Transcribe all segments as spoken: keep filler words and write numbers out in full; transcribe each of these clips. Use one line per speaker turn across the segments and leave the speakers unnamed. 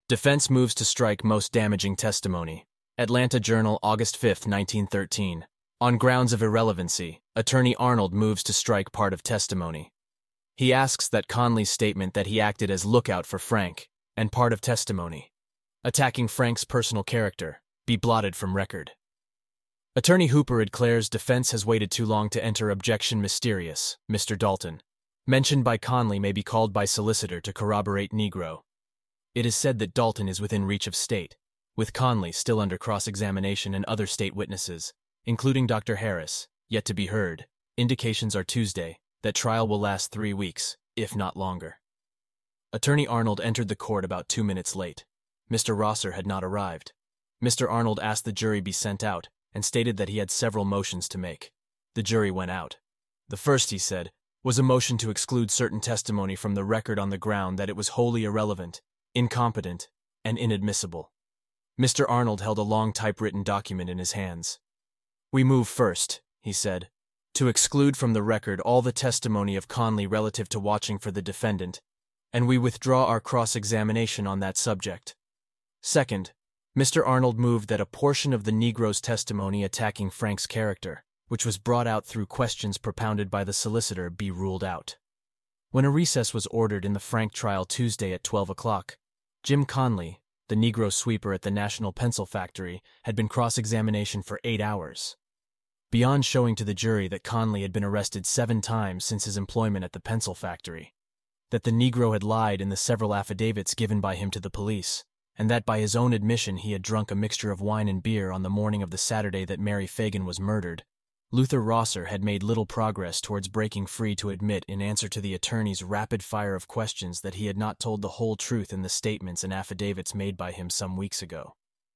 Defense moves to strike most damaging testimony. Atlanta Journal, August fifth, nineteen thirteen. On grounds of irrelevancy, Attorney Arnold moves to strike part of testimony. He asks that Conley's statement that he acted as lookout for Frank, and part of testimony, attacking Frank's personal character, be blotted from record. Attorney Hooper declares defense has waited too long to enter objection mysterious, Mister Dalton, mentioned by Conley may be called by solicitor to corroborate Negro. It is said that Dalton is within reach of state, with Conley still under cross-examination and other state witnesses, including Doctor Harris, yet to be heard. Indications are Tuesday that trial will last three weeks, if not longer. Attorney Arnold entered the court about two minutes late. Mister Rosser had not arrived. Mister Arnold asked the jury be sent out and stated that he had several motions to make. The jury went out. The first, he said, was a motion to exclude certain testimony from the record on the ground that it was wholly irrelevant, incompetent, and inadmissible. Mister Arnold held a long typewritten document in his hands. "We move first," he said, "to exclude from the record all the testimony of Conley relative to watching for the defendant, and we withdraw our cross-examination on that subject. Second, Mister Arnold moved that a portion of the Negro's testimony attacking Frank's character, which was brought out through questions propounded by the solicitor, be ruled out." When a recess was ordered in the Frank trial Tuesday at twelve o'clock, Jim Conley, the Negro sweeper at the National Pencil Factory, had been cross-examination for eight hours. Beyond showing to the jury that Conley had been arrested seven times since his employment at the pencil factory, that the Negro had lied in the several affidavits given by him to the police, and that by his own admission he had drunk a mixture of wine and beer on the morning of the Saturday that Mary Fagan was murdered, Luther Rosser had made little progress towards breaking free to admit in answer to the attorney's rapid fire of questions that he had not told the whole truth in the statements and affidavits made by him some weeks ago.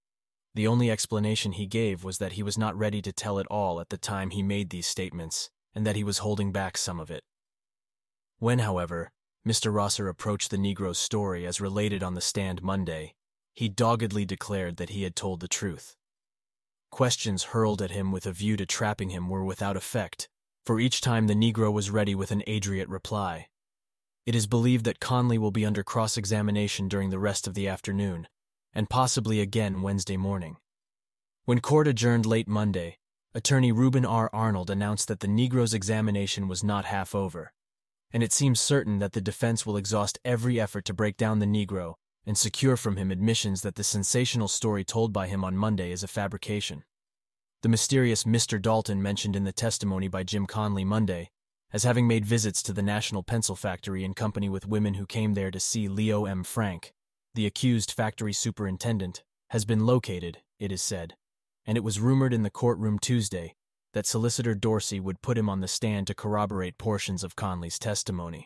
The only explanation he gave was that he was not ready to tell it all at the time he made these statements, and that he was holding back some of it. When, however, Mister Rosser approached the Negro's story as related on the stand Monday, he doggedly declared that he had told the truth. Questions hurled at him with a view to trapping him were without effect, for each time the Negro was ready with an adroit reply. It is believed that Conley will be under cross-examination during the rest of the afternoon, and possibly again Wednesday morning. When court adjourned late Monday, Attorney Reuben R. Arnold announced that the Negro's examination was not half over, and it seems certain that the defense will exhaust every effort to break down the Negro and secure from him admissions that the sensational story told by him on Monday is a fabrication. The mysterious Mister Dalton mentioned in the testimony by Jim Conley Monday as having made visits to the National Pencil Factory in company with women who came there to see Leo M. Frank, the accused factory superintendent, has been located, it is said, and it was rumored in the courtroom Tuesday that Solicitor Dorsey would put him on the stand to corroborate portions of Conley's testimony.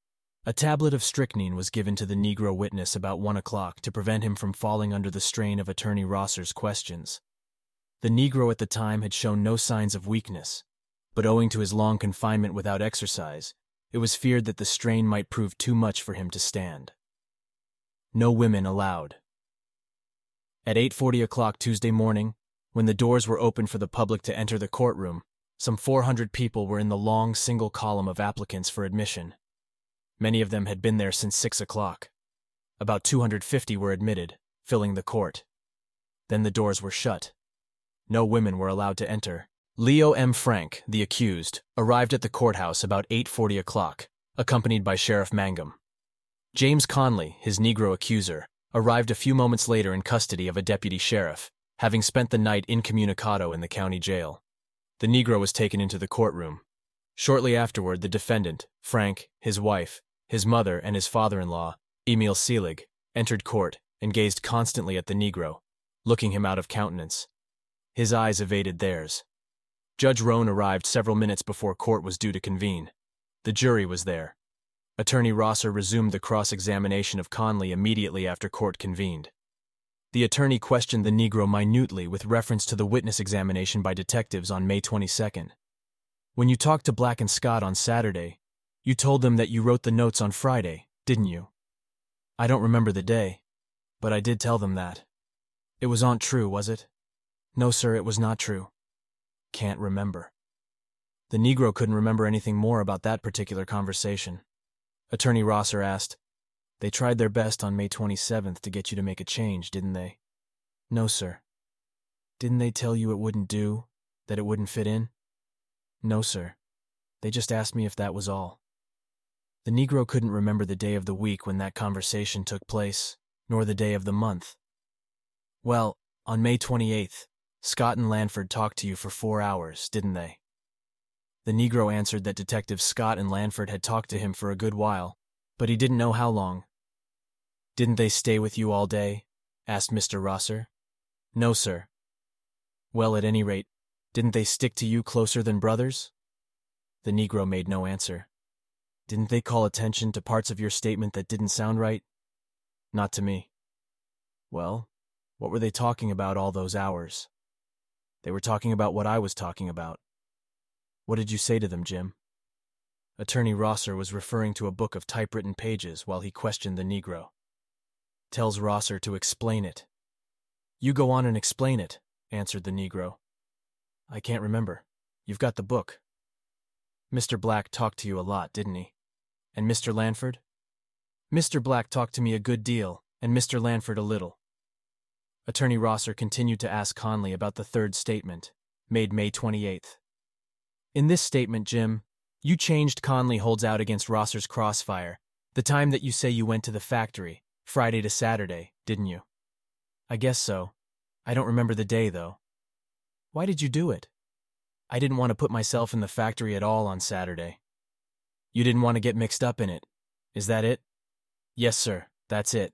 A tablet of strychnine was given to the Negro witness about one o'clock to prevent him from falling under the strain of Attorney Rosser's questions. The Negro at the time had shown no signs of weakness, but owing to his long confinement without exercise, it was feared that the strain might prove too much for him to stand. No women allowed. At eight forty o'clock Tuesday morning, when the doors were opened for the public to enter the courtroom, some four hundred people were in the long single column of applicants for admission. Many of them had been there since six o'clock. About two hundred fifty were admitted, filling the court. Then the doors were shut. No women were allowed to enter. Leo M. Frank, the accused, arrived at the courthouse about eight forty o'clock, accompanied by Sheriff Mangum. James Conley, his Negro accuser, arrived a few moments later in custody of a deputy sheriff, having spent the night incommunicado in the county jail. The Negro was taken into the courtroom. Shortly afterward, the defendant, Frank, his wife, his mother, and his father-in-law, Emil Selig, entered court and gazed constantly at the Negro, looking him out of countenance. His eyes evaded theirs. Judge Roan arrived several minutes before court was due to convene. The jury was there. Attorney Rosser resumed the cross-examination of Conley immediately after court convened. The attorney questioned the Negro minutely with reference to the witness examination by detectives on May twenty-second. "When you talked to Black and Scott on Saturday, you told them that you wrote the notes on Friday, didn't you?" "I don't remember the day, but I did tell them that." "It was not true, was it?" "No, sir, it was not true." "Can't remember." The Negro couldn't remember anything more about that particular conversation. Attorney Rosser asked, They tried their best on May twenty-seventh to get you to make a change, didn't they? No, sir. Didn't they tell you it wouldn't do? That it wouldn't fit in? No, sir. They just asked me if that was all. The Negro couldn't remember the day of the week when that conversation took place, nor the day of the month. Well, on May twenty-eighth, Scott and Lanford talked to you for four hours, didn't they? The Negro answered that Detectives Scott and Lanford had talked to him for a good while, but he didn't know how long. Didn't they stay with you all day? Asked Mister Rosser. No, sir. Well, at any rate, didn't they stick to you closer than brothers? The Negro made no answer. Didn't they call attention to parts of your statement that didn't sound right? Not to me. Well, what were they talking about all those hours? They were talking about what I was talking about. What did you say to them, Jim? Attorney Rosser was referring to a book of typewritten pages while he questioned the Negro. Tells Rosser to explain it. You go on and explain it, answered the Negro. I can't remember. You've got the book. Mister Black talked to you a lot, didn't he? And Mister Lanford? Mister Black talked to me a good deal, and Mister Lanford a little. Attorney Rosser continued to ask Conley about the third statement, made May twenty-eighth. In this statement, Jim, you changed Conley holds out against Rosser's crossfire, the time that you say you went to the factory, Friday to Saturday, didn't you? I guess so. I don't remember the day, though. Why did you do it? I didn't want to put myself in the factory at all on Saturday. You didn't want to get mixed up in it. Is that it? Yes, sir, that's it.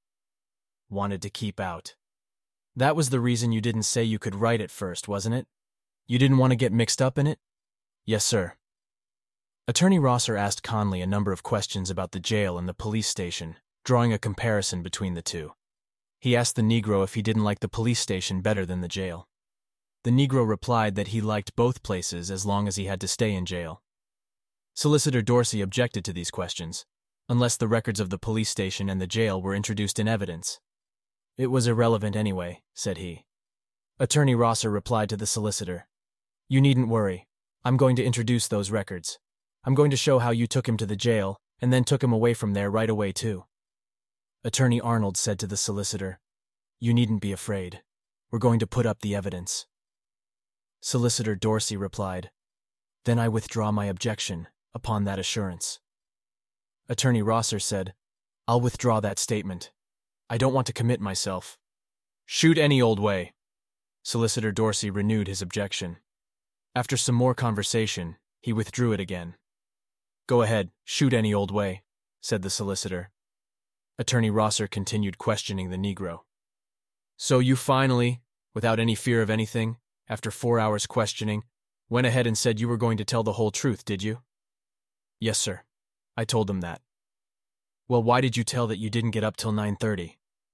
Wanted to keep out. That was the reason you didn't say you could write at first, wasn't it? You didn't want to get mixed up in it? Yes, sir. Attorney Rosser asked Conley a number of questions about the jail and the police station, drawing a comparison between the two. He asked the Negro if he didn't like the police station better than the jail. The Negro replied that he liked both places as long as he had to stay in jail. Solicitor Dorsey objected to these questions, unless the records of the police station and the jail were introduced in evidence. It was irrelevant anyway, said he. Attorney Rosser replied to the solicitor, You needn't worry. I'm going to introduce those records. I'm going to show how you took him to the jail, and then took him away from there right away, too. Attorney Arnold said to the solicitor, You needn't be afraid. We're going to put up the evidence. Solicitor Dorsey replied, Then I withdraw my objection upon that assurance. Attorney Rosser said, I'll withdraw that statement. I don't want to commit myself. Shoot any old way. Solicitor Dorsey renewed his objection. After some more conversation, he withdrew it again. Go ahead, shoot any old way, said the solicitor. Attorney Rosser continued questioning the Negro. So you finally, without any fear of anything, after four hours questioning, went ahead and said you were going to tell the whole truth, did you? Yes, sir. I told them that. Well, why did you tell that you didn't get up till nine thirty?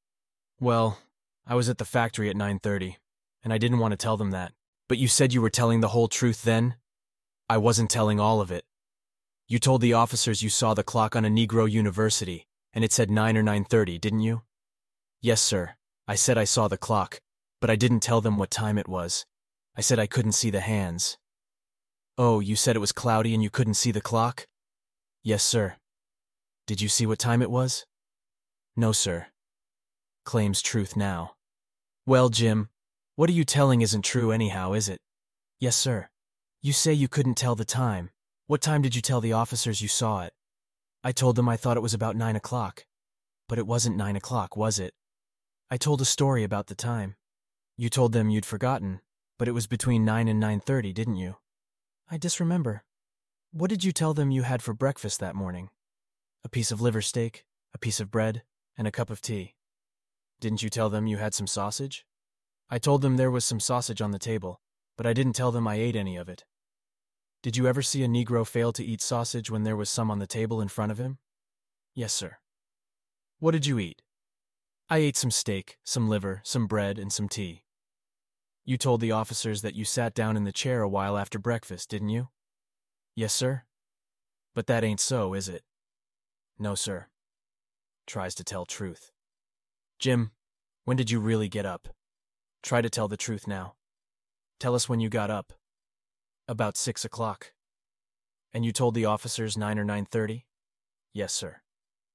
Well, I was at the factory at nine thirty, and I didn't want to tell them that. But you said you were telling the whole truth then? I wasn't telling all of it. You told the officers you saw the clock on a Negro University, and it said nine or nine thirty, didn't you? Yes, sir. I said I saw the clock, but I didn't tell them what time it was. I said I couldn't see the hands. Oh, you said it was cloudy and you couldn't see the clock? Yes, sir. Did you see what time it was? No, sir. Claims truth now. Well, Jim, what are you telling isn't true anyhow, is it? Yes, sir. You say you couldn't tell the time. What time did you tell the officers you saw it? I told them I thought it was about nine o'clock. But it wasn't nine o'clock, was it? I told a story about the time. You told them you'd forgotten, but it was between nine and nine thirty, didn't you? I disremember. What did you tell them you had for breakfast that morning? A piece of liver steak, a piece of bread, and a cup of tea. Didn't you tell them you had some sausage? I told them there was some sausage on the table, but I didn't tell them I ate any of it. Did you ever see a Negro fail to eat sausage when there was some on the table in front of him? Yes, sir. What did you eat? I ate some steak, some liver, some bread, and some tea. You told the officers that you sat down in the chair a while after breakfast, didn't you? Yes, sir. But that ain't so, is it? No, sir. Tries to tell truth. Jim, when did you really get up? Try to tell the truth now. Tell us when you got up. About six o'clock. And you told the officers nine or nine thirty? Yes, sir.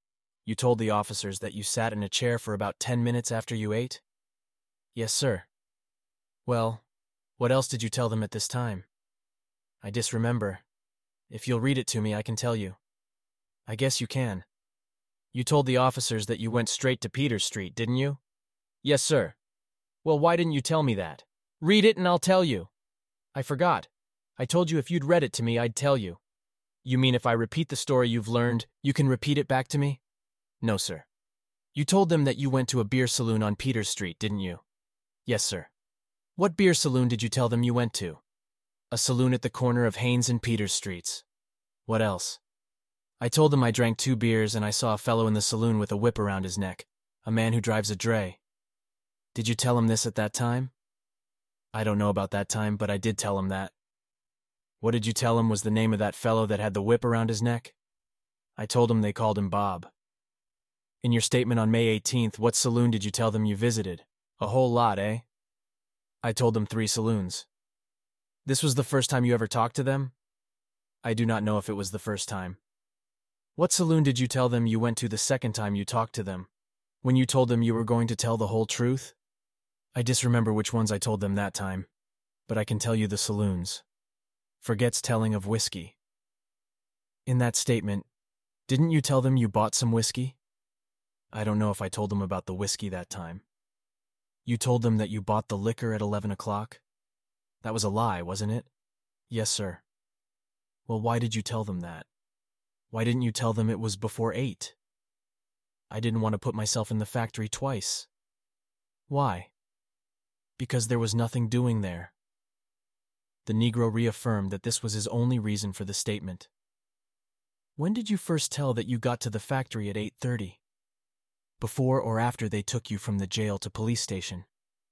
You told the officers that you sat in a chair for about ten minutes after you ate? Yes, sir. Well, what else did you tell them at this time? I disremember. If you'll read it to me, I can tell you. I guess you can. You told the officers that you went straight to Peters Street, didn't you? Yes, sir. Well, why didn't you tell me that? Read it and I'll tell you. I forgot. I told you if you'd read it to me, I'd tell you. You mean if I repeat the story you've learned, you can repeat it back to me? No, sir. You told them that you went to a beer saloon on Peters Street, didn't you? Yes, sir. What beer saloon did you tell them you went to? A saloon at the corner of Haynes and Peters Streets. What else? I told them I drank two beers and I saw a fellow in the saloon with a whip around his neck, a man who drives a dray. Did you tell him this at that time? I don't know about that time, but I did tell him that. What did you tell him was the name of that fellow that had the whip around his neck? I told him they called him Bob. In your statement on May eighteenth, what saloon did you tell them you visited? A whole lot, eh? I told them three saloons. This was the first time you ever talked to them? I do not know if it was the first time. What saloon did you tell them you went to the second time you talked to them? When you told them you were going to tell the whole truth? I disremember which ones I told them that time, but I can tell you the saloons. Forgets telling of whiskey. In that statement, didn't you tell them you bought some whiskey? I don't know if I told them about the whiskey that time. You told them that you bought the liquor at eleven o'clock? That was a lie, wasn't it? Yes, sir. Well, why did you tell them that? Why didn't you tell them it was before eight? I didn't want to put myself in the factory twice. Why? Because there was nothing doing there. The Negro reaffirmed that this was his only reason for the statement. When did you first tell that you got to the factory at eight thirty? Before or after they took you from the jail to police station?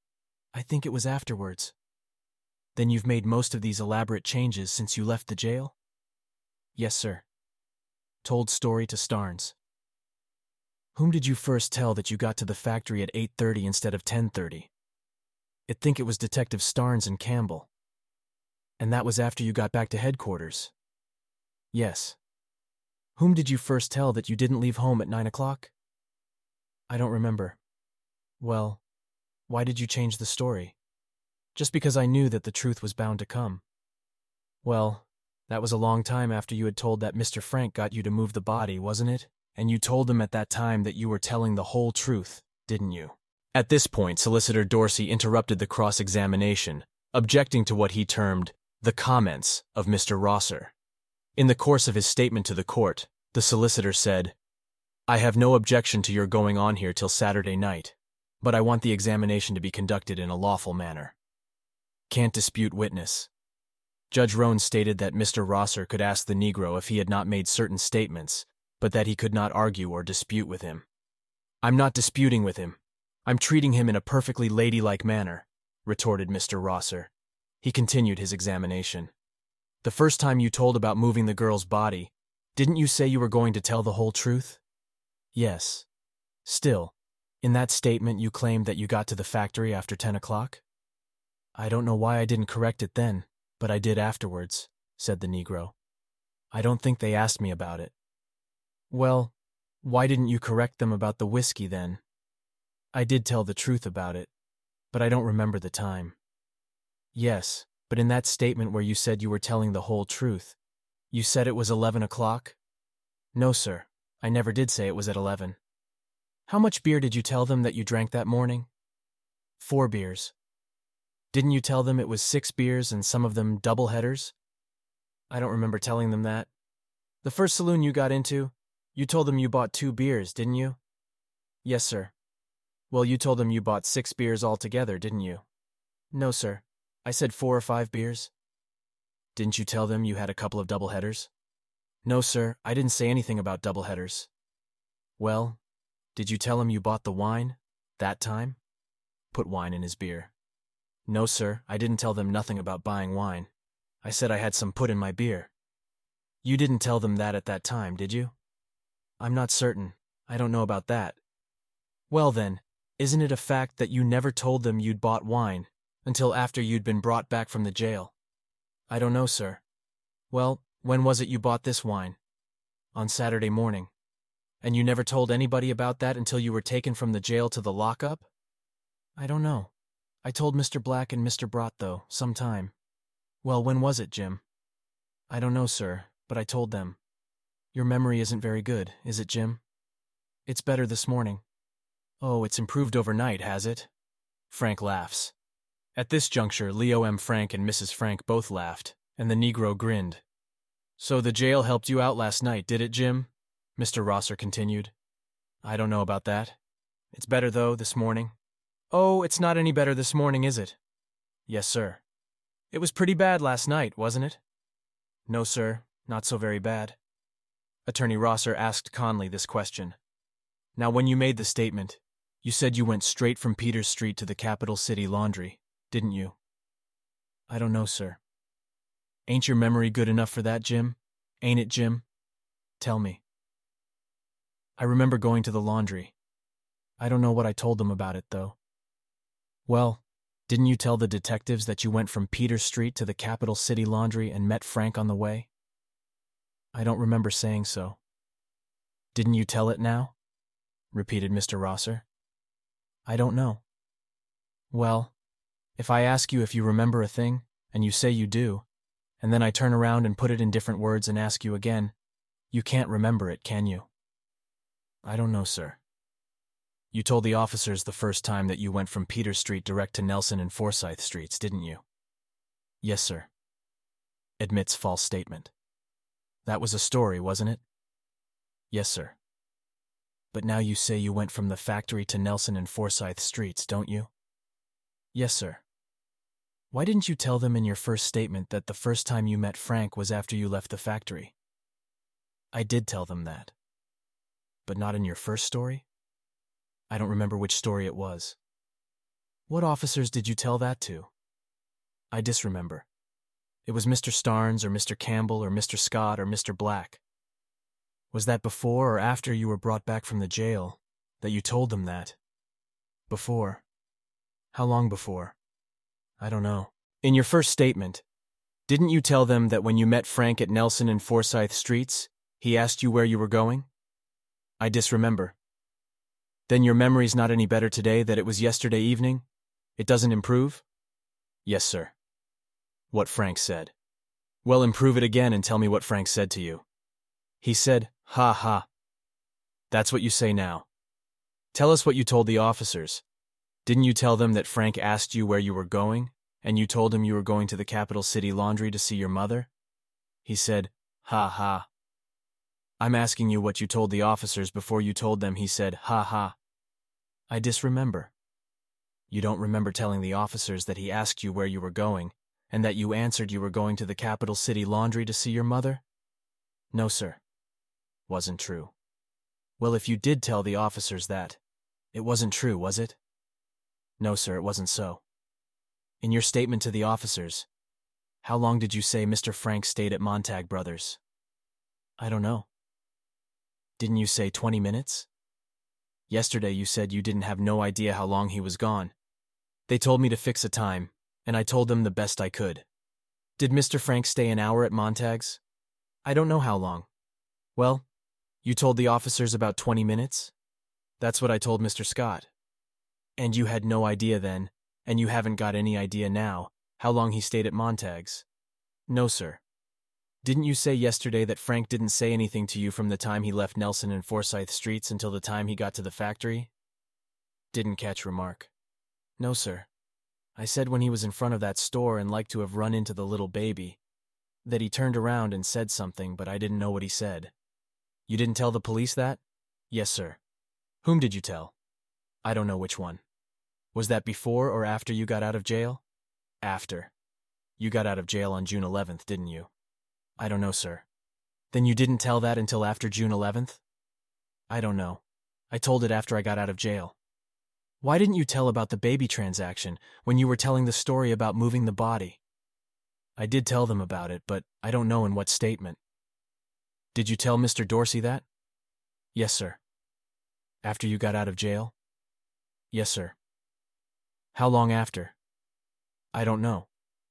I think it was afterwards. Then you've made most of these elaborate changes since you left the jail? Yes, sir. Told story to Starnes. Whom did you first tell that you got to the factory at eight thirty instead of ten thirty? I think it was Detective Starnes and Campbell. And that was after you got back to headquarters? Yes. Whom did you first tell that you didn't leave home at nine o'clock? I don't remember. Well, why did you change the story? Just because I knew that the truth was bound to come. Well, that was a long time after you had told that Mister Frank got you to move the body, wasn't it? And you told him at that time that you were telling the whole truth, didn't you? At this point, Solicitor Dorsey interrupted the cross-examination, objecting to what he termed the comments of Mister Rosser. In the course of his statement to the court, the solicitor said, I have no objection to your going on here till Saturday night, but I want the examination to be conducted in a lawful manner. Can't dispute witness. Judge Roan stated that Mister Rosser could ask the Negro if he had not made certain statements, but that he could not argue or dispute with him. I'm not disputing with him. I'm treating him in a perfectly ladylike manner, retorted Mister Rosser. He continued his examination. The first time you told about moving the girl's body, didn't you say you were going to tell the whole truth? Yes. Still, in that statement you claimed that you got to the factory after ten o'clock? I don't know why I didn't correct it then, but I did afterwards, said the Negro. I don't think they asked me about it. Well, why didn't you correct them about the whiskey then? I did tell the truth about it, but I don't remember the time. Yes, but in that statement where you said you were telling the whole truth, you said it was eleven o'clock? No, sir, I never did say it was at eleven. How much beer did you tell them that you drank that morning? Four beers. Didn't you tell them it was six beers and some of them double-headers? I don't remember telling them that. The first saloon you got into, you told them you bought two beers, didn't you? Yes, sir. Well, you told them you bought six beers altogether, didn't you? No, sir. I said four or five beers. Didn't you tell them you had a couple of double-headers? No, sir. I didn't say anything about double-headers. Well, did you tell him you bought the wine, that time? Put wine in his beer. No, sir. I didn't tell them nothing about buying wine. I said I had some put in my beer. You didn't tell them that at that time, did you? I'm not certain. I don't know about that. Well then, isn't it a fact that you never told them you'd bought wine until after you'd been brought back from the jail? I don't know, sir. Well, when was it you bought this wine? On Saturday morning. And you never told anybody about that until you were taken from the jail to the lockup? I don't know. I told Mister Black and Mister Brott, though, sometime. Well, when was it, Jim? I don't know, sir, but I told them. Your memory isn't very good, is it, Jim? It's better this morning. Oh, it's improved overnight, has it? Frank laughs. At this juncture, Leo M. Frank and Missus Frank both laughed, and the Negro grinned. So the jail helped you out last night, did it, Jim? Mister Rosser continued. I don't know about that. It's better, though, this morning. Oh, it's not any better this morning, is it? Yes, sir. It was pretty bad last night, wasn't it? No, sir, not so very bad. Attorney Rosser asked Conley this question. Now, when you made the statement, you said you went straight from Peters Street to the Capital City Laundry, didn't you? I don't know, sir. Ain't your memory good enough for that, Jim? Ain't it, Jim? Tell me. I remember going to the laundry. I don't know what I told them about it, though. Well, didn't you tell the detectives that you went from Peters Street to the Capital City Laundry and met Frank on the way? I don't remember saying so. Didn't you tell it now? Repeated Mister Rosser. I don't know. Well, if I ask you if you remember a thing, and you say you do, and then I turn around and put it in different words and ask you again, you can't remember it, can you? I don't know, sir. You told the officers the first time that you went from Peters Street direct to Nelson and Forsyth Streets, didn't you? Yes, sir. Admits false statement. That was a story, wasn't it? Yes, sir. But now you say you went from the factory to Nelson and Forsyth Streets, don't you? Yes, sir. Why didn't you tell them in your first statement that the first time you met Frank was after you left the factory? I did tell them that. But not in your first story? I don't remember which story it was. What officers did you tell that to? I disremember. It was Mister Starnes or Mister Campbell or Mister Scott or Mister Black. Was that before or after you were brought back from the jail that you told them that? Before. How long before? I don't know. In your first statement, didn't you tell them that when you met Frank at Nelson and Forsyth Streets, he asked you where you were going? I disremember. Then your memory's not any better today that it was yesterday evening? It doesn't improve? Yes, sir. What Frank said. Well, improve it again and tell me what Frank said to you. He said, ha ha. That's what you say now. Tell us what you told the officers. Didn't you tell them that Frank asked you where you were going, and you told him you were going to the Capital City Laundry to see your mother? He said, ha ha. I'm asking you what you told the officers before you told them he said, ha ha. I disremember. You don't remember telling the officers that he asked you where you were going, and that you answered you were going to the Capital City Laundry to see your mother? No, sir. Wasn't true. Well, if you did tell the officers that, it wasn't true, was it? No, sir, it wasn't so. In your statement to the officers, how long did you say Mister Frank stayed at Montag Brothers? I don't know. Didn't you say twenty minutes? Yesterday you said you didn't have no idea how long he was gone. They told me to fix a time, and I told them the best I could. Did Mister Frank stay an hour at Montag's? I don't know how long. Well, you told the officers about twenty minutes? That's what I told Mister Scott. And you had no idea then, and you haven't got any idea now, how long he stayed at Montag's? No, sir. Didn't you say yesterday that Frank didn't say anything to you from the time he left Nelson and Forsyth Streets until the time he got to the factory? Didn't catch remark. No, sir. I said when he was in front of that store and liked to have run into the little baby, that he turned around and said something, but I didn't know what he said. You didn't tell the police that? Yes, sir. Whom did you tell? I don't know which one. Was that before or after you got out of jail? After. You got out of jail on June eleventh, didn't you? I don't know, sir. Then you didn't tell that until after June eleventh? I don't know. I told it after I got out of jail. Why didn't you tell about the baby transaction when you were telling the story about moving the body? I did tell them about it, but I don't know in what statement. Did you tell Mister Dorsey that? Yes, sir. After you got out of jail? Yes, sir. How long after? I don't know.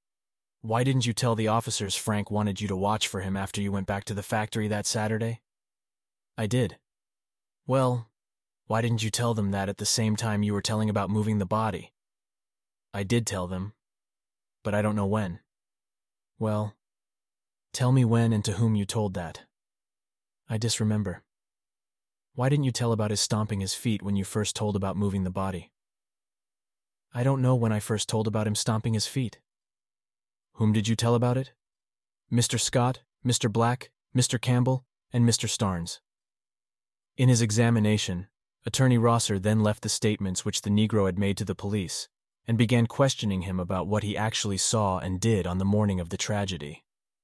Why didn't you tell the officers Frank wanted you to watch for him after you went back to the factory that Saturday? I did. Well, why didn't you tell them that at the same time you were telling about moving the body? I did tell them, but I don't know when. Well, tell me when and to whom you told that. I disremember. Why didn't you tell about his stomping his feet when you first told about moving the body? I don't know when I first told about him stomping his feet. Whom did you tell about it? Mister Scott, Mister Black, Mister Campbell, and Mister Starnes. In his examination, Attorney Rosser then left the statements which the Negro had made to the police and began questioning him about what he actually saw and did on the morning of the tragedy.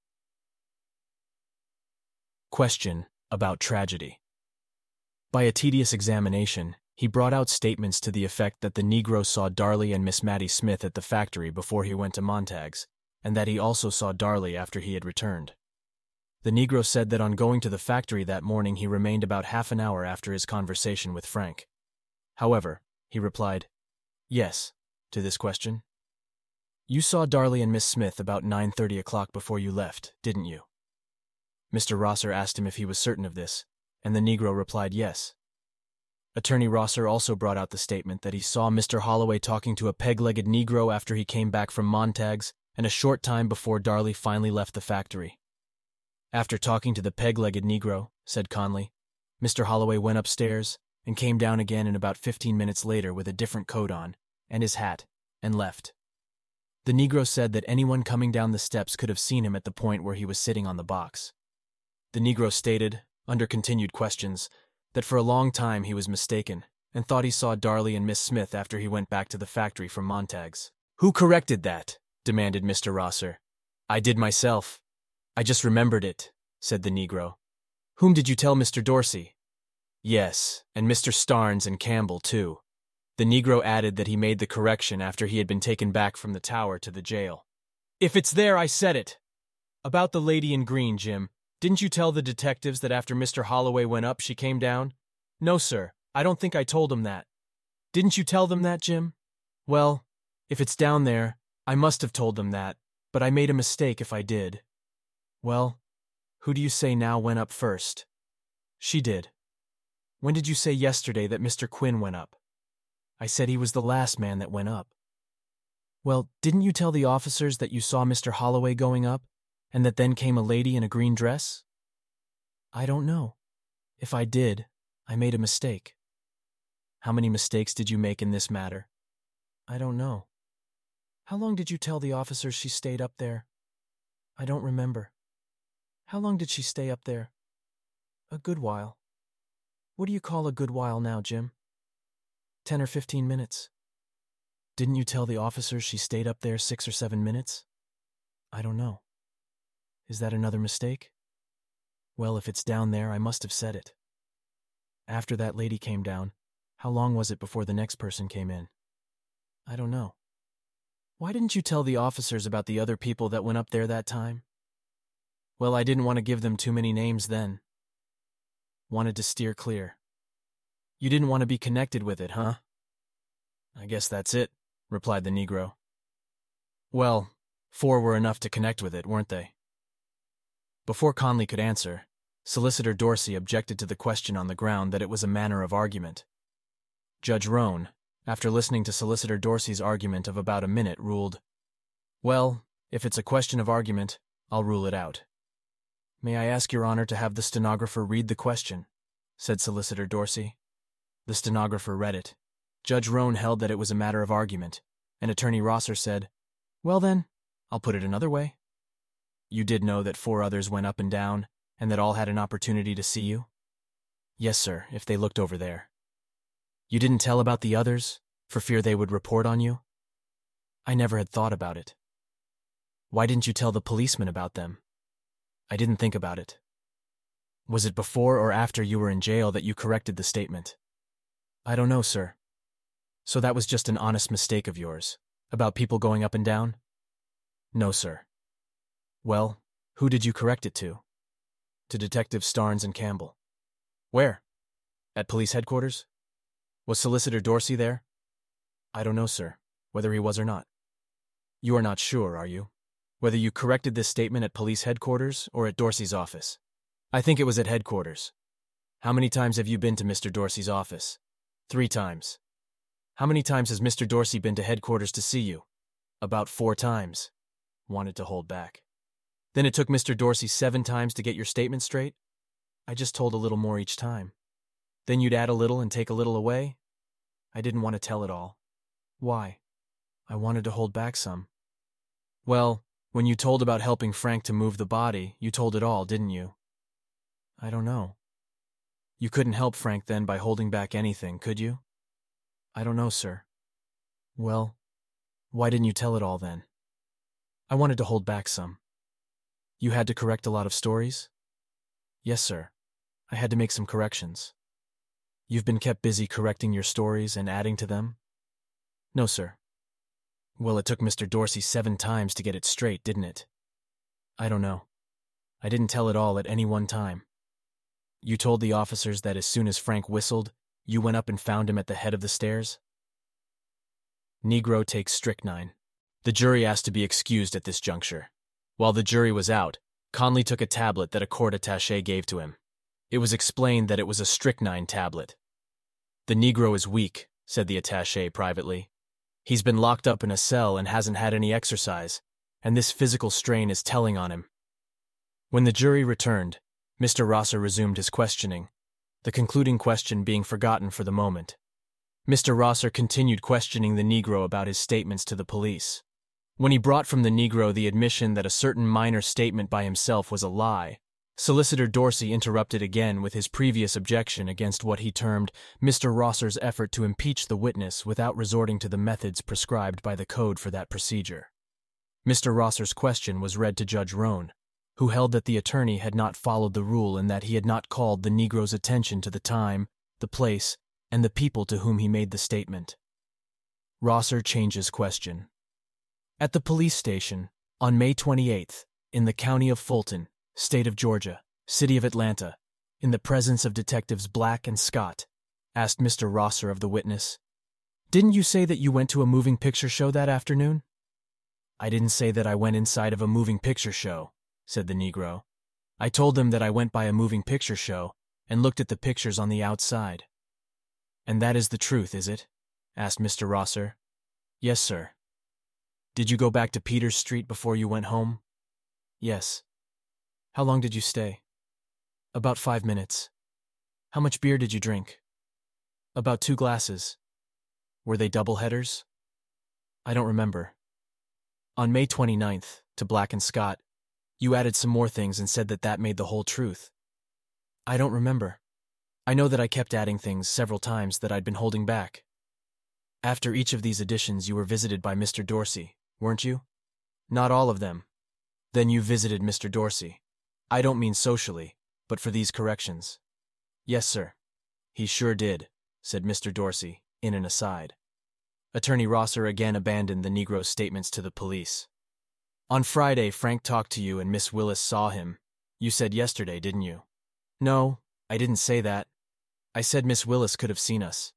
Question about tragedy. By a tedious examination, he brought out statements to the effect that the Negro saw Darley and Miss Mattie Smith at the factory before he went to Montag's, and that he also saw Darley after he had returned. The Negro said that on going to the factory that morning he remained about half an hour after his conversation with Frank. However, he replied, yes, to this question. You saw Darley and Miss Smith about nine thirty o'clock before you left, didn't you? Mister Rosser asked him if he was certain of this, and the Negro replied yes. Attorney Rosser also brought out the statement that he saw Mister Holloway talking to a peg-legged Negro after he came back from Montag's and a short time before Darley finally left the factory. After talking to the peg-legged Negro, said Conley, Mister Holloway went upstairs and came down again in about fifteen minutes later with a different coat on and his hat, and left. The Negro said that anyone coming down the steps could have seen him at the point where he was sitting on the box. The Negro stated, under continued questions, that for a long time he was mistaken and thought he saw Darley and Miss Smith after he went back to the factory from Montag's. Who corrected that? Demanded Mister Rosser. I did myself. I just remembered it, said the Negro. Whom did you tell Mister Dorsey? Yes, and Mister Starnes and Campbell, too. The Negro added that he made the correction after he had been taken back from the tower to the jail. If it's there, I said it. About the lady in green, Jim. Didn't you tell the detectives that after Mister Holloway went up, she came down? No, sir. I don't think I told them that. Didn't you tell them that, Jim? Well, if it's down there, I must have told them that, but I made a mistake if I did. Well, who do you say now went up first? She did. When did you say yesterday that Mister Quinn went up? I said he was the last man that went up. Well, didn't you tell the officers that you saw Mister Holloway going up, and that then came a lady in a green dress? I don't know. If I did, I made a mistake. How many mistakes did you make in this matter? I don't know. How long did you tell the officers she stayed up there? I don't remember. How long did she stay up there? A good while. What do you call a good while now, Jim? Ten or fifteen minutes. Didn't you tell the officers she stayed up there six or seven minutes? I don't know. Is that another mistake? Well, if it's down there, I must have said it. After that lady came down, how long was it before the next person came in? I don't know. Why didn't you tell the officers about the other people that went up there that time? Well, I didn't want to give them too many names then. Wanted to steer clear. You didn't want to be connected with it, huh? I guess that's it, replied the Negro. Well, four were enough to connect with it, weren't they? Before Conley could answer, Solicitor Dorsey objected to the question on the ground that it was a manner of argument. Judge Roan, after listening to Solicitor Dorsey's argument of about a minute, ruled, Well, if it's a question of argument, I'll rule it out. May I ask Your Honor to have the stenographer read the question? Said Solicitor Dorsey. The stenographer read it. Judge Roan held that it was a matter of argument, and Attorney Rosser said, Well then, I'll put it another way. You did know that four others went up and down, and that all had an opportunity to see you? Yes, sir, if they looked over there. You didn't tell about the others, for fear they would report on you? I never had thought about it. Why didn't you tell the policeman about them? I didn't think about it. Was it before or after you were in jail that you corrected the statement? I don't know, sir. So that was just an honest mistake of yours, about people going up and down? No, sir. Well, who did you correct it to? To Detective Starnes and Campbell. Where? At police headquarters? Was Solicitor Dorsey there? I don't know, sir, whether he was or not. You are not sure, are you? Whether you corrected this statement at police headquarters or at Dorsey's office? I think it was at headquarters. How many times have you been to Mister Dorsey's office? Three times. How many times has Mister Dorsey been to headquarters to see you? About four times. Wanted to hold back. Then it took Mister Dorsey seven times to get your statement straight? I just told a little more each time. Then you'd add a little and take a little away? I didn't want to tell it all. Why? I wanted to hold back some. Well, when you told about helping Frank to move the body, you told it all, didn't you? I don't know. You couldn't help Frank then by holding back anything, could you? I don't know, sir. Well, why didn't you tell it all then? I wanted to hold back some. You had to correct a lot of stories? Yes, sir. I had to make some corrections. You've been kept busy correcting your stories and adding to them? No, sir. Well, it took Mister Dorsey seven times to get it straight, didn't it? I don't know. I didn't tell it all at any one time. You told the officers that as soon as Frank whistled, you went up and found him at the head of the stairs? Negro takes strychnine. The jury asked to be excused at this juncture. While the jury was out, Conley took a tablet that a court attaché gave to him. It was explained that it was a strychnine tablet. The Negro is weak, said the attaché privately. He's been locked up in a cell and hasn't had any exercise, and this physical strain is telling on him. When the jury returned, Mister Rosser resumed his questioning, the concluding question being forgotten for the moment. Mister Rosser continued questioning the Negro about his statements to the police. When he brought from the Negro the admission that a certain minor statement by himself was a lie, Solicitor Dorsey interrupted again with his previous objection against what he termed Mister Rosser's effort to impeach the witness without resorting to the methods prescribed by the code for that procedure. Mister Rosser's question was read to Judge Roan, who held that the attorney had not followed the rule in that he had not called the Negro's attention to the time, the place, and the people to whom he made the statement. Rosser changes question. At the police station, on May twenty-eighth, in the county of Fulton, state of Georgia, city of Atlanta, in the presence of detectives Black and Scott, asked Mister Rosser of the witness, "Didn't you say that you went to a moving picture show that afternoon?" "I didn't say that I went inside of a moving picture show," said the Negro. "I told them that I went by a moving picture show and looked at the pictures on the outside." "And that is the truth, is it?" asked Mister Rosser. "Yes, sir." "Did you go back to Peters Street before you went home?" "Yes." "How long did you stay?" "About five minutes." "How much beer did you drink?" "About two glasses." "Were they double-headers?" "I don't remember." On May twenty-ninth, to Black and Scott, you added some more things and said that that made the whole truth. "I don't remember. I know that I kept adding things several times that I'd been holding back." "After each of these additions you were visited by Mister Dorsey, weren't you?" "Not all of them." "Then you visited Mister Dorsey. I don't mean socially, but for these corrections." "Yes, sir." "He sure did," said Mister Dorsey, in an aside. Attorney Rosser again abandoned the Negro's statements to the police. "On Friday, Frank talked to you and Miss Willis saw him. You said yesterday, didn't you?" "No, I didn't say that. I said Miss Willis could have seen us."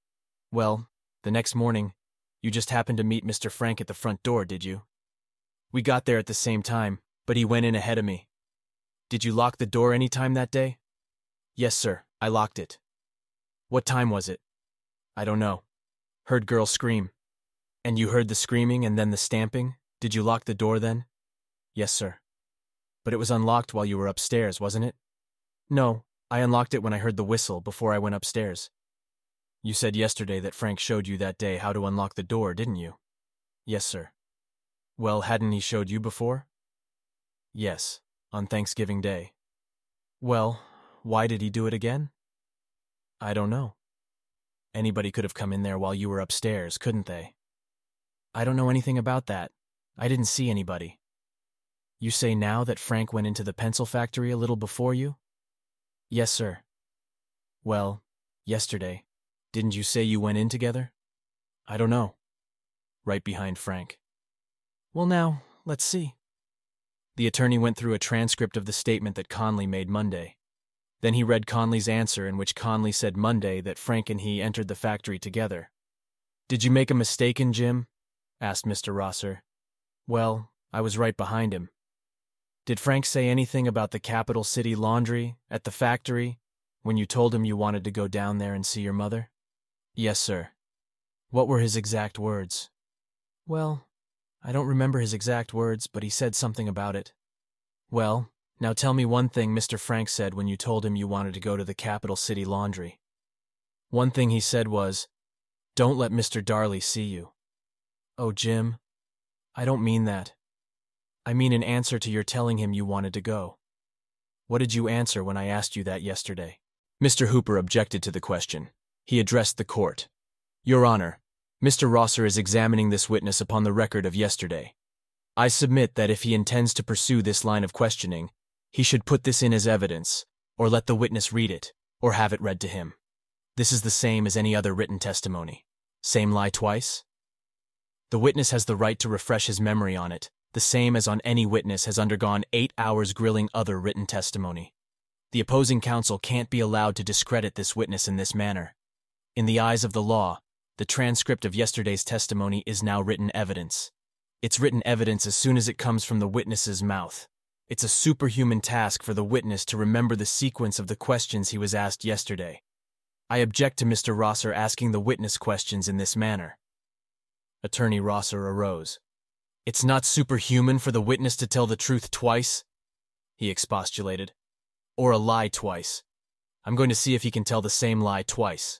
"Well, the next morning, you just happened to meet Mister Frank at the front door, did you?" "We got there at the same time, but he went in ahead of me." "Did you lock the door any time that day?" "Yes, sir, I locked it." "What time was it?" "I don't know. Heard girl scream." "And you heard the screaming and then the stamping? Did you lock the door then?" "Yes, sir." "But it was unlocked while you were upstairs, wasn't it?" "No, I unlocked it when I heard the whistle before I went upstairs." "You said yesterday that Frank showed you that day how to unlock the door, didn't you?" "Yes, sir." "Well, hadn't he showed you before?" "Yes, on Thanksgiving Day." "Well, why did he do it again?" "I don't know." "Anybody could have come in there while you were upstairs, couldn't they?" "I don't know anything about that. I didn't see anybody." "You say now that Frank went into the pencil factory a little before you?" "Yes, sir." "Well, yesterday, didn't you say you went in together?" "I don't know." "Right behind Frank." "Well now, let's see." The attorney went through a transcript of the statement that Conley made Monday. Then he read Conley's answer in which Conley said Monday that Frank and he entered the factory together. "Did you make a mistake in Jim?" asked Mister Rosser. "Well, I was right behind him." "Did Frank say anything about the Capital City Laundry, at the factory, When you told him you wanted to go down there and see your mother? Yes, sir. What were his exact words? Well, I don't remember his exact words, but he said something about it. Well, now tell me one thing Mister Frank said when you told him you wanted to go to the Capital City Laundry. One thing he said was, "Don't let Mister Darley see you." Oh, Jim, I don't mean that. I mean in answer to your telling him you wanted to go. What did you answer when I asked you that yesterday? Mister Hooper objected to the question. He addressed the court. Your Honor, Mister Rosser is examining this witness upon the record of yesterday. I submit that if he intends to pursue this line of questioning, he should put this in as evidence, or let the witness read it, or have it read to him. This is the same as any other written testimony. Same lie twice? The witness has the right to refresh his memory on it, the same as on any witness has undergone eight hours grilling other written testimony. The opposing counsel can't be allowed to discredit this witness in this manner. In the eyes of the law, the transcript of yesterday's testimony is now written evidence. It's written evidence as soon as it comes from the witness's mouth. It's a superhuman task for the witness to remember the sequence of the questions he was asked yesterday. I object to Mister Rosser asking the witness questions in this manner. Attorney Rosser arose. It's not superhuman for the witness to tell the truth twice, he expostulated. Or a lie twice. I'm going to see if he can tell the same lie twice.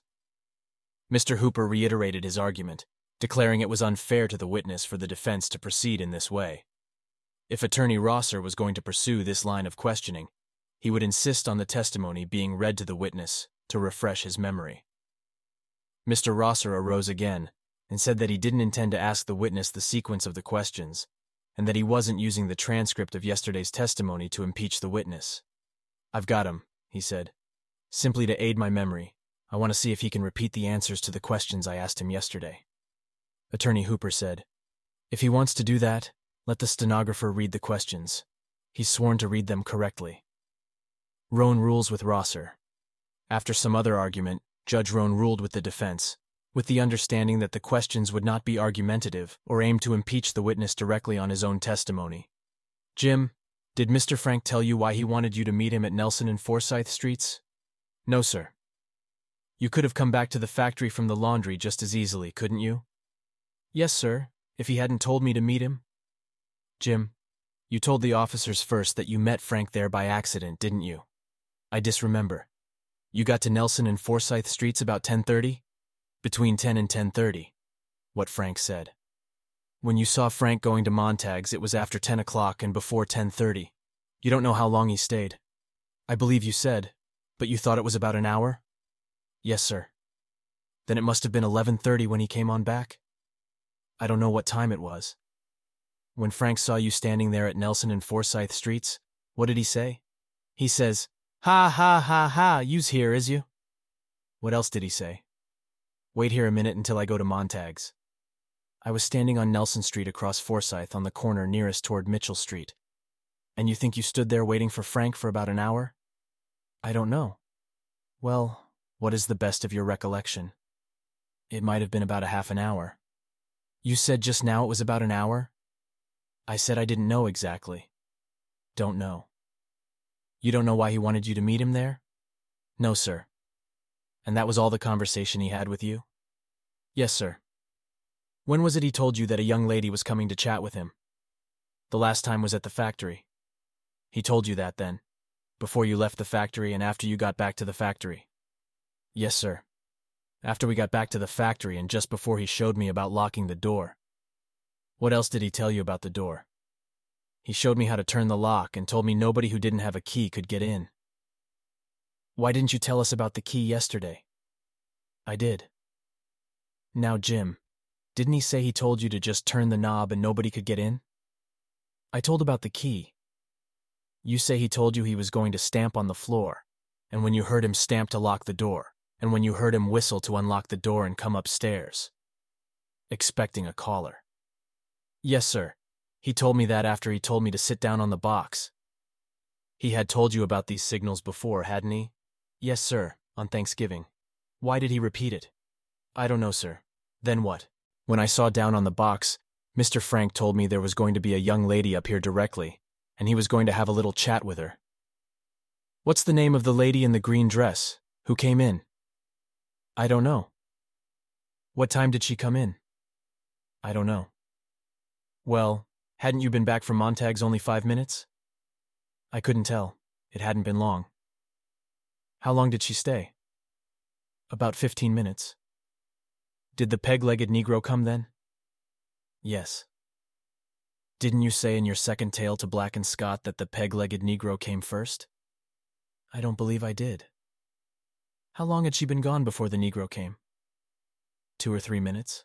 Mister Hooper reiterated his argument, declaring it was unfair to the witness for the defense to proceed in this way. If Attorney Rosser was going to pursue this line of questioning, he would insist on the testimony being read to the witness to refresh his memory. Mister Rosser arose again and said that he didn't intend to ask the witness the sequence of the questions, and that he wasn't using the transcript of yesterday's testimony to impeach the witness. I've got him, he said. Simply to aid my memory, I want to see if he can repeat the answers to the questions I asked him yesterday. Attorney Hooper said, If he wants to do that, let the stenographer read the questions. He's sworn to read them correctly. Roan rules with Rosser. After some other argument, Judge Roan ruled with the defense, with the understanding that the questions would not be argumentative or aim to impeach the witness directly on his own testimony. Jim, did Mister Frank tell you why he wanted you to meet him at Nelson and Forsyth Streets? No, sir. You could have come back to the factory from the laundry just as easily, couldn't you? Yes, sir, if he hadn't told me to meet him. Jim, you told the officers first that you met Frank there by accident, didn't you? I disremember. You got to Nelson and Forsyth Streets about ten thirty? Between ten and ten thirty, what Frank said. When you saw Frank going to Montag's, it was after ten o'clock and before ten thirty. You don't know how long he stayed. I believe you said, but you thought it was about an hour? Yes, sir. Then it must have been eleven thirty when he came on back? I don't know what time it was. When Frank saw you standing there at Nelson and Forsyth Streets, what did he say? He says, Ha ha ha ha, you's here, is you? What else did he say? Wait here a minute until I go to Montag's. I was standing on Nelson Street across Forsyth on the corner nearest toward Mitchell Street. And you think you stood there waiting for Frank for about an hour? I don't know. Well, what is the best of your recollection? It might have been about a half an hour. You said just now it was about an hour? I said I didn't know exactly. Don't know. You don't know why he wanted you to meet him there? No, sir. And that was all the conversation he had with you? Yes, sir. When was it he told you that a young lady was coming to chat with him? The last time was at the factory. He told you that then, before you left the factory and after you got back to the factory? Yes, sir. After we got back to the factory and just before he showed me about locking the door. What else did he tell you about the door? He showed me how to turn the lock and told me nobody who didn't have a key could get in. Why didn't you tell us about the key yesterday? I did. Now, Jim, didn't he say he told you to just turn the knob and nobody could get in? I told about the key. You say he told you he was going to stamp on the floor, and when you heard him stamp to lock the door, and when you heard him whistle to unlock the door and come upstairs, expecting a caller. Yes, sir. He told me that after he told me to sit down on the box. He had told you about these signals before, hadn't he? Yes, sir, on Thanksgiving. Why did he repeat it? I don't know, sir. Then what? When I saw down on the box, Mister Frank told me there was going to be a young lady up here directly, and he was going to have a little chat with her. What's the name of the lady in the green dress, who came in? I don't know. What time did she come in? I don't know. Well, hadn't you been back from Montag's only five minutes? I couldn't tell. It hadn't been long. How long did she stay? About fifteen minutes. Did the peg-legged Negro come then? Yes. Didn't you say in your second tale to Black and Scott that the peg-legged Negro came first? I don't believe I did. How long had she been gone before the Negro came? Two or three minutes.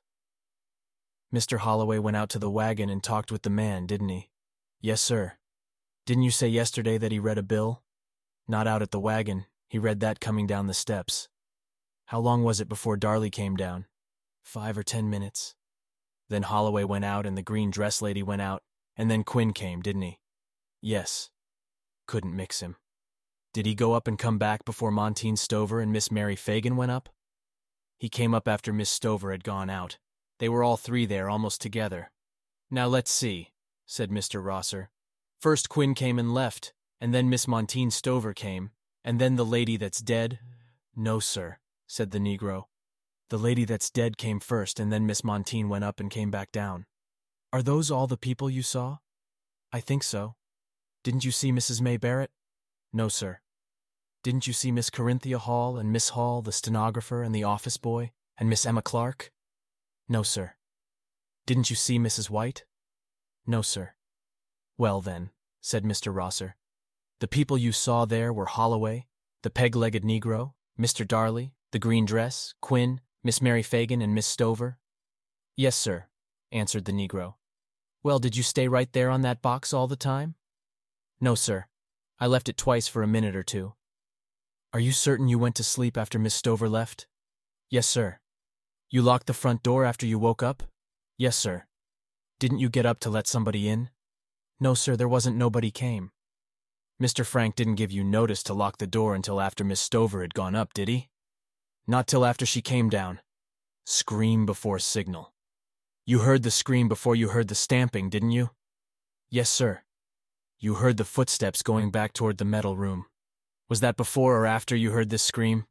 Mister Holloway went out to the wagon and talked with the man, didn't he? Yes, sir. Didn't you say yesterday that he read a bill? Not out at the wagon. He read that coming down the steps. How long was it before Darley came down? Five or ten minutes. Then Holloway went out and the green dress lady went out, and then Quinn came, didn't he? Yes. Couldn't mix him. Did he go up and come back before Montine Stover and Miss Mary Fagan went up? He came up after Miss Stover had gone out. They were all three there almost together. Now let's see, said Mister Rosser. First Quinn came and left, and then Miss Montine Stover came, and then the lady that's dead? No, sir, said the Negro. The lady that's dead came first, and then Miss Montine went up and came back down. Are those all the people you saw? I think so. Didn't you see Missus May Barrett? No, sir. Didn't you see Miss Corinthia Hall and Miss Hall, the stenographer and the office boy, and Miss Emma Clark? No, sir. Didn't you see Missus White? No, sir. Well, then, said Mister Rosser, the people you saw there were Holloway, the peg-legged Negro, Mister Darley, the green dress, Quinn, Miss Mary Fagan, and Miss Stover? Yes, sir, answered the Negro. Well, did you stay right there on that box all the time? No, sir. I left it twice for a minute or two. Are you certain you went to sleep after Miss Stover left? Yes, sir. You locked the front door after you woke up? Yes, sir. Didn't you get up to let somebody in? No, sir, there wasn't nobody came. Mister Frank didn't give you notice to lock the door until after Miss Stover had gone up, did he? Not till after she came down. Scream before signal. You heard the scream before you heard the stamping, didn't you? Yes, sir. You heard the footsteps going back toward the metal room. Was that before or after you heard this scream?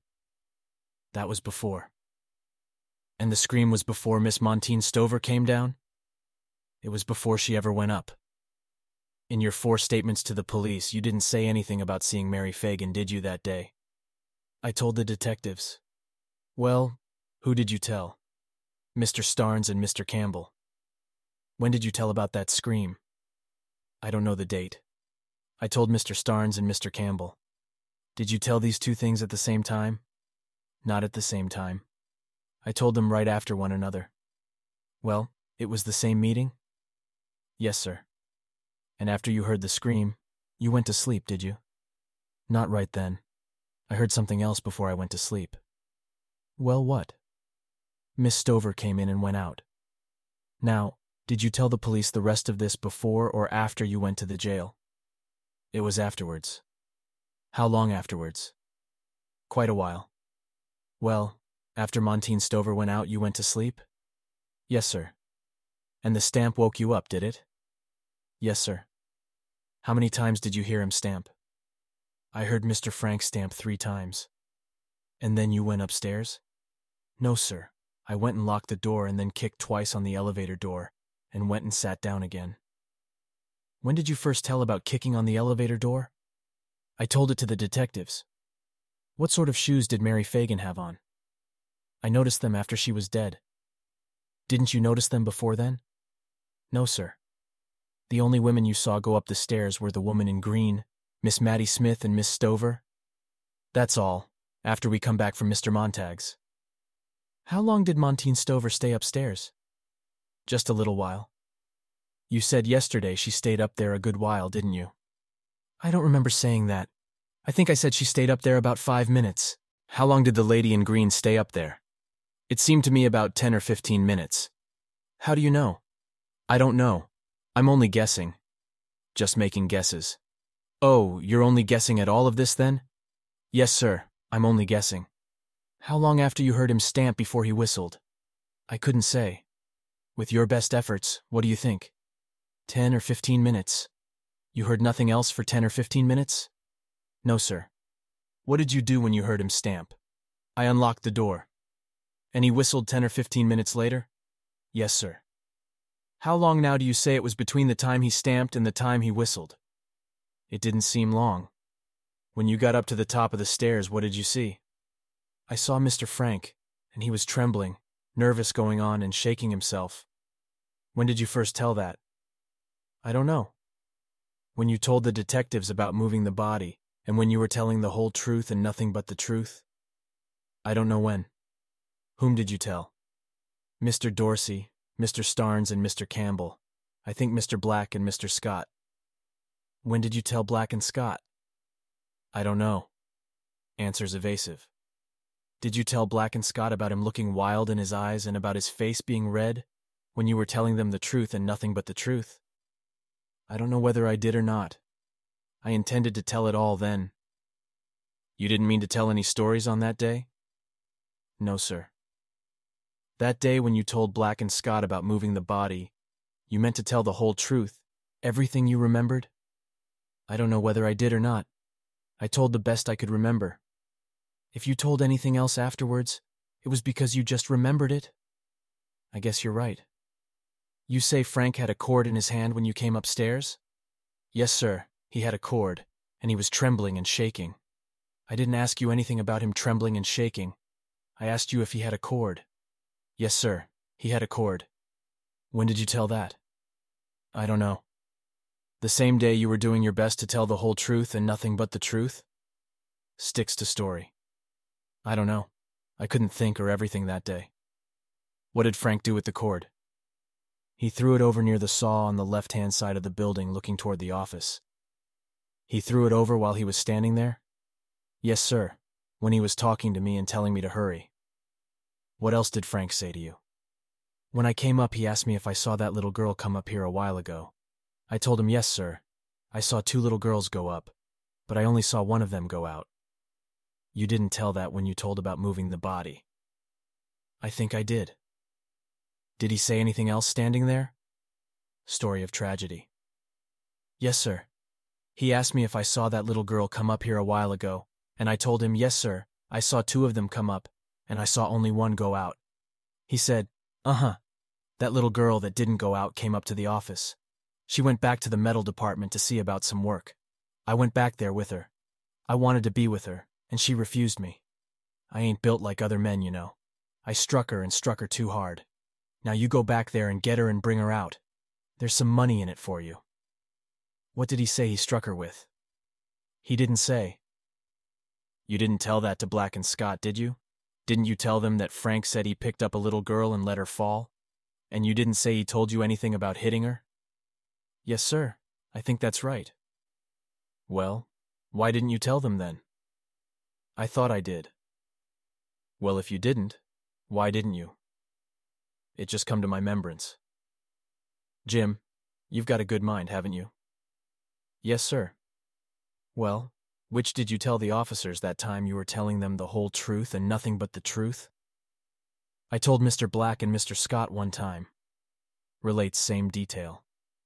That was before. And the scream was before Miss Montine Stover came down? It was before she ever went up. In your four statements to the police, you didn't say anything about seeing Mary Fagan, did you, that day? I told the detectives. Well, who did you tell? Mister Starnes and Mister Campbell. When did you tell about that scream? I don't know the date. I told Mister Starnes and Mister Campbell. Did you tell these two things at the same time? Not at the same time. I told them right after one another. Well, it was the same meeting? Yes, sir. And after you heard the scream, you went to sleep, did you? Not right then. I heard something else before I went to sleep. Well, what? Miss Stover came in and went out. Now, did you tell the police the rest of this before or after you went to the jail? It was afterwards. How long afterwards? Quite a while. Well, after Montine Stover went out, you went to sleep? Yes, sir. And the stamp woke you up, did it? Yes, sir. How many times did you hear him stamp? I heard Mister Frank stamp three times. And then you went upstairs? No, sir. I went and locked the door and then kicked twice on the elevator door and went and sat down again. When did you first tell about kicking on the elevator door? I told it to the detectives. What sort of shoes did Mary Fagan have on? I noticed them after she was dead. Didn't you notice them before then? No, sir. The only women you saw go up the stairs were the woman in green, Miss Mattie Smith and Miss Stover. That's all, after we come back from Mister Montag's. How long did Montine Stover stay upstairs? Just a little while. You said yesterday she stayed up there a good while, didn't you? I don't remember saying that. I think I said she stayed up there about five minutes. How long did the lady in green stay up there? It seemed to me about ten or fifteen minutes. How do you know? I don't know. I'm only guessing. Just making guesses. Oh, you're only guessing at all of this then? Yes, sir, I'm only guessing. How long after you heard him stamp before he whistled? I couldn't say. With your best efforts, what do you think? Ten or fifteen minutes. You heard nothing else for ten or fifteen minutes? No, sir. What did you do when you heard him stamp? I unlocked the door. And he whistled ten or fifteen minutes later? Yes, sir. How long now do you say it was between the time he stamped and the time he whistled? It didn't seem long. When you got up to the top of the stairs, what did you see? I saw Mister Frank, and he was trembling, nervous going on and shaking himself. When did you first tell that? I don't know. When you told the detectives about moving the body, and when you were telling the whole truth and nothing but the truth? I don't know when. Whom did you tell? Mister Dorsey, Mister Starnes, and Mister Campbell. I think Mister Black and Mister Scott. When did you tell Black and Scott? I don't know. Answers evasive. Did you tell Black and Scott about him looking wild in his eyes and about his face being red, when you were telling them the truth and nothing but the truth? I don't know whether I did or not. I intended to tell it all then. You didn't mean to tell any stories on that day? No, sir. That day when you told Black and Scott about moving the body, you meant to tell the whole truth, everything you remembered? I don't know whether I did or not. I told the best I could remember. If you told anything else afterwards, it was because you just remembered it. I guess you're right. You say Frank had a cord in his hand when you came upstairs? Yes, sir, he had a cord, and he was trembling and shaking. I didn't ask you anything about him trembling and shaking. I asked you if he had a cord. Yes, sir, he had a cord. When did you tell that? I don't know. The same day you were doing your best to tell the whole truth and nothing but the truth? Sticks to story. I don't know. I couldn't think or everything that day. What did Frank do with the cord? He threw it over near the saw on the left-hand side of the building looking toward the office. He threw it over while he was standing there? Yes, sir, when he was talking to me and telling me to hurry. What else did Frank say to you? When I came up, he asked me if I saw that little girl come up here a while ago. I told him, yes, sir. I saw two little girls go up, but I only saw one of them go out. You didn't tell that when you told about moving the body. I think I did. Did he say anything else standing there? Story of tragedy. Yes, sir. He asked me if I saw that little girl come up here a while ago, and I told him, yes, sir, I saw two of them come up, and I saw only one go out. He said, uh-huh, that little girl that didn't go out came up to the office. She went back to the metal department to see about some work. I went back there with her. I wanted to be with her, and she refused me. I ain't built like other men, you know. I struck her and struck her too hard. Now you go back there and get her and bring her out. There's some money in it for you. What did he say he struck her with? He didn't say. You didn't tell that to Black and Scott, did you? Didn't you tell them that Frank said he picked up a little girl and let her fall? And you didn't say he told you anything about hitting her? Yes, sir. I think that's right. Well, why didn't you tell them then? I thought I did. Well, if you didn't, why didn't you? It just come to my remembrance. Jim, you've got a good mind, haven't you? Yes, sir. Well, which did you tell the officers that time you were telling them the whole truth and nothing but the truth? I told Mister Black and Mister Scott one time. Relates same detail.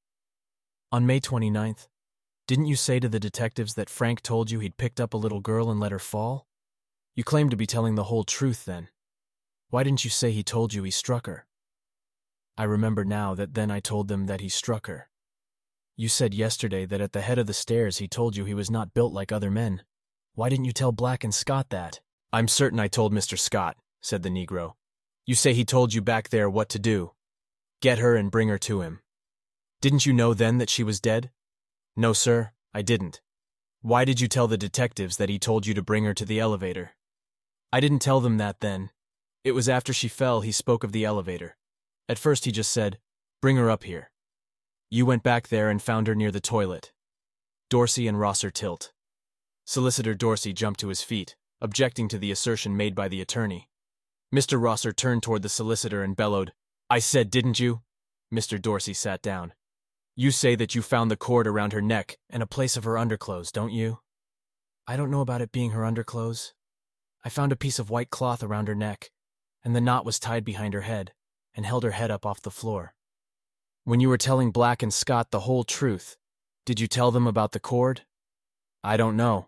On May twenty-ninth, didn't you say to the detectives that Frank told you he'd picked up a little girl and let her fall? You claimed to be telling the whole truth then. Why didn't you say he told you he struck her? I remember now that then I told them that he struck her. You said yesterday that at the head of the stairs he told you he was not built like other men. Why didn't you tell Black and Scott that? I'm certain I told Mister Scott, said the Negro. You say he told you back there what to do. Get her and bring her to him. Didn't you know then that she was dead? No, sir, I didn't. Why did you tell the detectives that he told you to bring her to the elevator? I didn't tell them that then. It was after she fell he spoke of the elevator. At first he just said, bring her up here. You went back there and found her near the toilet. Dorsey and Rosser Tilt. Solicitor Dorsey jumped to his feet, objecting to the assertion made by the attorney. Mister Rosser turned toward the solicitor and bellowed, I said, didn't you? Mister Dorsey sat down. You say that you found the cord around her neck and a place of her underclothes, don't you? I don't know about it being her underclothes. I found a piece of white cloth around her neck, and the knot was tied behind her head and held her head up off the floor. When you were telling Black and Scott the whole truth, did you tell them about the cord? I don't know.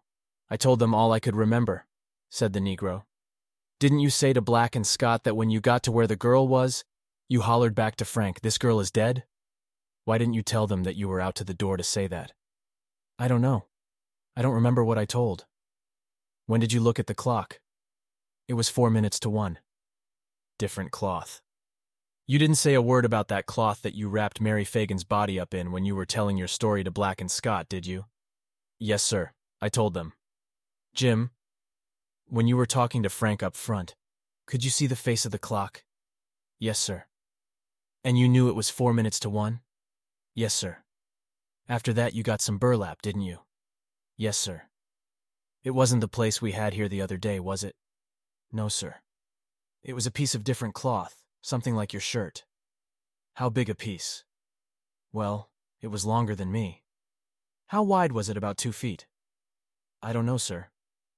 I told them all I could remember, said the Negro. Didn't you say to Black and Scott that when you got to where the girl was, you hollered back to Frank, this girl is dead? Why didn't you tell them that you were out to the door to say that? I don't know. I don't remember what I told. When did you look at the clock? It was four minutes to one. Different cloth. You didn't say a word about that cloth that you wrapped Mary Fagan's body up in when you were telling your story to Black and Scott, did you? Yes, sir, I told them. Jim, when you were talking to Frank up front, could you see the face of the clock? Yes, sir. And you knew it was four minutes to one? Yes, sir. After that you got some burlap, didn't you? Yes, sir. It wasn't the place we had here the other day, was it? No, sir. It was a piece of different cloth, something like your shirt. How big a piece? Well, it was longer than me. How wide was it, about two feet? I don't know, sir.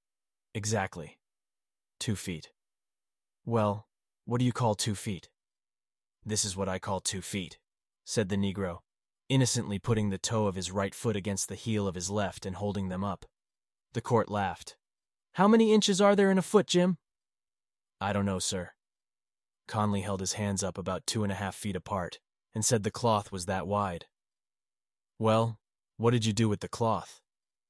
Exactly. Two feet. Well, what do you call two feet? This is what I call two feet, said the Negro, innocently putting the toe of his right foot against the heel of his left and holding them up. The court laughed. How many inches are there in a foot, Jim? I don't know, sir. Conley held his hands up about two and a half feet apart and said the cloth was that wide. Well, what did you do with the cloth?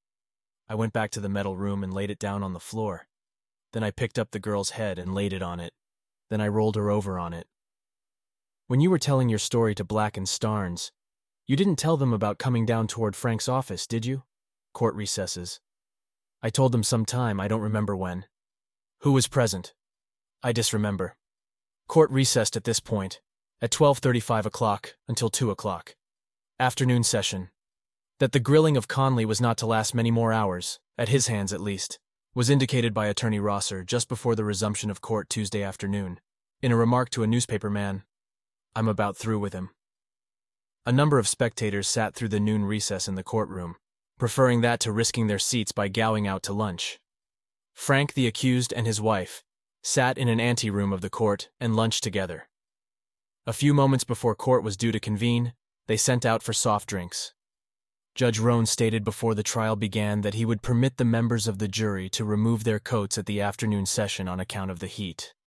I went back to the metal room and laid it down on the floor. Then I picked up the girl's head and laid it on it. Then I rolled her over on it. When you were telling your story to Black and Starnes, you didn't tell them about coming down toward Frank's office, did you? Court recesses. I told them some time, I don't remember when. Who was present? I disremember. Court recessed at this point, at twelve thirty-five o'clock until two o'clock. Afternoon session. That the grilling of Conley was not to last many more hours, at his hands at least, was indicated by Attorney Rosser just before the resumption of court Tuesday afternoon, in a remark to a newspaper man. I'm about through with him. A number of spectators sat through the noon recess in the courtroom, preferring that to risking their seats by gowing out to lunch. Frank, the accused, and his wife sat in an anteroom of the court and lunched together. A few moments before court was due to convene, they sent out for soft drinks. Judge Roan stated before the trial began that he would permit the members of the jury to remove their coats at the afternoon session on account of the heat.